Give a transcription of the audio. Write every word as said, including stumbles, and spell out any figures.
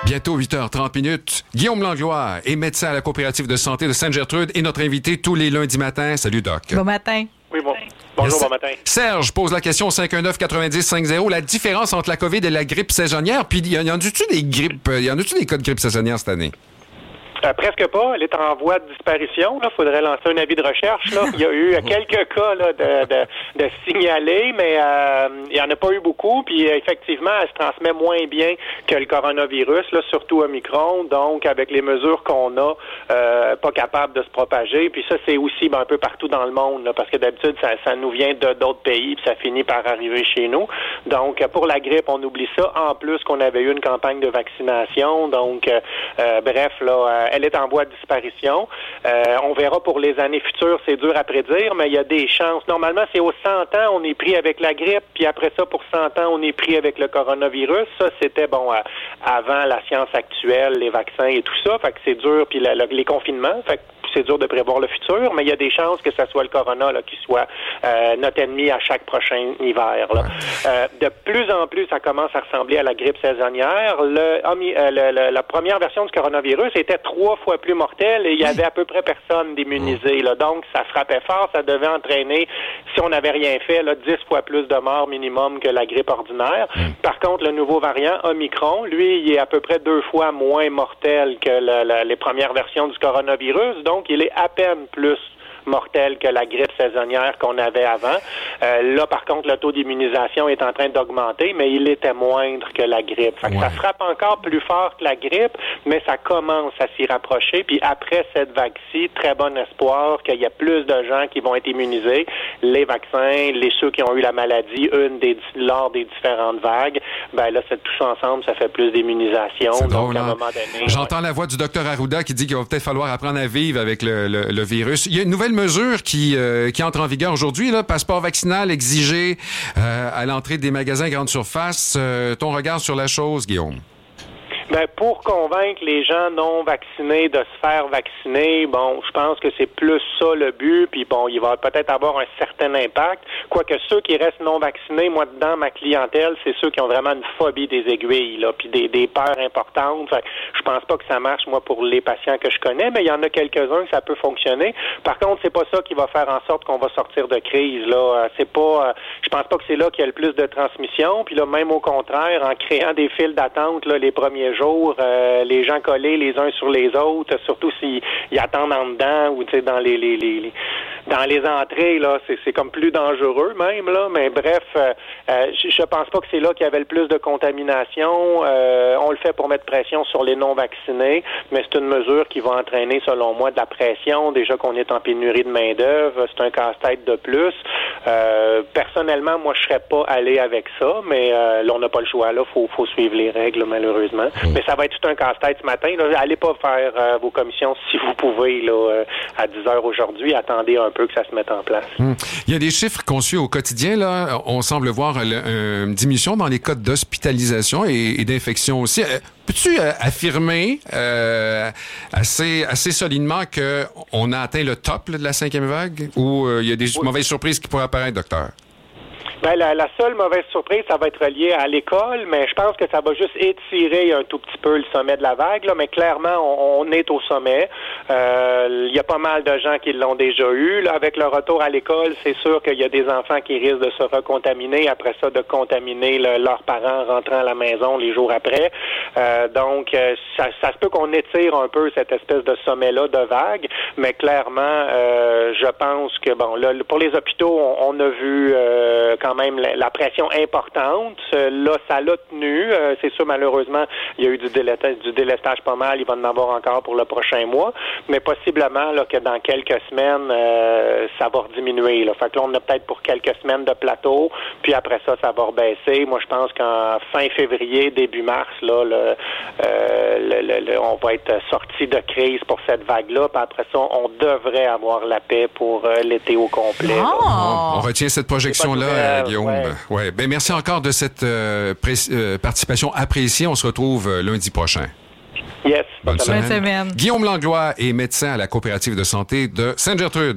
Bientôt huit heures trente minutes. Guillaume Langlois est médecin à la coopérative de santé de Sainte-Gertrude et notre invité tous les lundis matins. Salut, Doc. Bon matin. Oui, bon. Bonjour, bon matin. Serge pose la question au cinq un neuf quatre-vingt-dix cinquante. La différence entre la COVID et la grippe saisonnière. Puis, y en a-tu des grippes, y en a-tu des cas de grippe saisonnière cette année? Euh, presque pas. Elle est en voie de disparition. Il faudrait lancer un avis de recherche. Là. Il y a eu quelques cas là, de, de, de signalés, mais euh, il n'y en a pas eu beaucoup. Puis effectivement, elle se transmet moins bien que le coronavirus, là, surtout Omicron. Donc, avec les mesures qu'on a, euh, pas capable de se propager. Puis ça, c'est aussi ben, un peu partout dans le monde, là, parce que d'habitude, ça, ça nous vient de d'autres pays, puis ça finit par arriver chez nous. Donc, pour la grippe, on oublie ça. En plus, qu'on avait eu une campagne de vaccination. Donc, euh, euh, bref, là. Euh, elle est en voie de disparition. Euh, on verra pour les années futures, c'est dur à prédire, mais il y a des chances. Normalement, c'est aux cent ans, on est pris avec la grippe, puis après ça, pour cent ans, on est pris avec le coronavirus. Ça, c'était, bon, euh, avant la science actuelle, les vaccins et tout ça. Fait que c'est dur, puis la, la, les confinements. Fait que c'est dur de prévoir le futur, mais il y a des chances que ce soit le corona là, qui soit euh, notre ennemi à chaque prochain hiver. Là. Euh, de plus en plus, ça commence à ressembler à la grippe saisonnière. Le, euh, le, le, la première version du coronavirus était trois fois plus mortelle et il y avait à peu près personne d'immunisé. Là. Donc, ça frappait fort. Ça devait entraîner, si on n'avait rien fait, là, dix fois plus de morts minimum que la grippe ordinaire. Par contre, le nouveau variant Omicron, lui, il est à peu près deux fois moins mortel que le, le, les premières versions du coronavirus. Donc, il est à peine plus mortel que la grippe saisonnière qu'on avait avant. Euh, là, par contre, le taux d'immunisation est en train d'augmenter, mais il était moindre que la grippe. Fait que ouais. Ça frappe encore plus fort que la grippe, mais ça commence à s'y rapprocher. Puis après cette vague-ci, très bon espoir qu'il y a plus de gens qui vont être immunisés. Les vaccins, les ceux qui ont eu la maladie, une des lors des différentes vagues, ben là, c'est tout ensemble, ça fait plus d'immunisation. C'est donc, drôle, à un hein? moment donné... J'entends ouais. la voix du docteur Arruda qui dit qu'il va peut-être falloir apprendre à vivre avec le, le, le virus. Il y a une nouvelle mesure qui, euh, qui entre en vigueur aujourd'hui, là, passeport vaccinal exigé euh, à l'entrée des magasins grande surface. Euh, ton regard sur la chose, Guillaume? Ben, pour convaincre les gens non vaccinés de se faire vacciner, bon, je pense que c'est plus ça le but, puis bon, il va peut-être avoir un certain impact. Quoique ceux qui restent non vaccinés, moi, dedans, ma clientèle, c'est ceux qui ont vraiment une phobie des aiguilles, là, puis des, des peurs importantes. Fait, je pense pas que ça marche, moi, pour les patients que je connais, mais il y en a quelques-uns que ça peut fonctionner. Par contre, c'est pas ça qui va faire en sorte qu'on va sortir de crise, là. C'est pas, je pense pas que c'est là qu'il y a le plus de transmission, puis là, même au contraire, en créant des files d'attente, là, les premiers jours, euh, les gens collés les uns sur les autres, surtout s'ils ils attendent en dedans ou tu sais dans les, les, les, les dans les entrées là, c'est, c'est comme plus dangereux même là. Mais bref, euh, euh, je, je pense pas que c'est là qu'il y avait le plus de contamination. Euh, on le fait pour mettre pression sur les non vaccinés, mais c'est une mesure qui va entraîner selon moi de la pression. Déjà qu'on est en pénurie de main d'œuvre, c'est un casse-tête de plus. Euh, personnellement, moi je serais pas allé avec ça, mais euh, là on n'a pas le choix là, faut faut suivre les règles malheureusement. Mais ça va être tout un casse-tête ce matin. Là. Allez pas faire euh, vos commissions si vous pouvez là, euh, à dix heures aujourd'hui. Attendez un peu que ça se mette en place. Hum. Il y a des chiffres qu'on suit au quotidien. Là. On semble voir le, une diminution dans les cas d'hospitalisation et, et d'infection aussi. Euh, peux-tu euh, affirmer euh, assez, assez solidement qu'on a atteint le top là, de la cinquième vague ou euh, il y a des oui. mauvaises surprises qui pourraient apparaître, docteur? Ben, la, la seule mauvaise surprise, ça va être lié à l'école, mais je pense que ça va juste étirer un tout petit peu le sommet de la vague, là, mais clairement, on, on est au sommet. Euh, il y a pas mal de gens qui l'ont déjà eu. Là, avec le retour à l'école, c'est sûr qu'il y a des enfants qui risquent de se recontaminer, après ça, de contaminer le, leurs parents rentrant à la maison les jours après. Euh, donc, ça, ça se peut qu'on étire un peu cette espèce de sommet-là de vague, mais clairement, euh, je pense que, bon, là, pour les hôpitaux, on, on a vu euh, quand même la, la pression importante. Là, ça l'a tenu. Euh, c'est sûr, malheureusement, il y a eu du délestage, du délestage pas mal. Il va en avoir encore pour le prochain mois. Mais possiblement là, que dans quelques semaines, euh, ça va rediminuer. Là. Fait que là, on a peut-être pour quelques semaines de plateau. Puis après ça, ça va rebaisser. Moi, je pense qu'en fin février, début mars, là, le, euh, le, le, le, on va être sorti de crise pour cette vague-là. Puis après ça, on devrait avoir la paix pour euh, l'été au complet. Oh! On, on retient cette projection-là. Guillaume. Ouais. Ouais. Ben, merci encore de cette euh, pré- euh, participation appréciée. On se retrouve euh, lundi prochain. Yes. Bonne, Bonne semaine. semaine. Guillaume Langlois est médecin à la coopérative de santé de Sainte-Gertrude.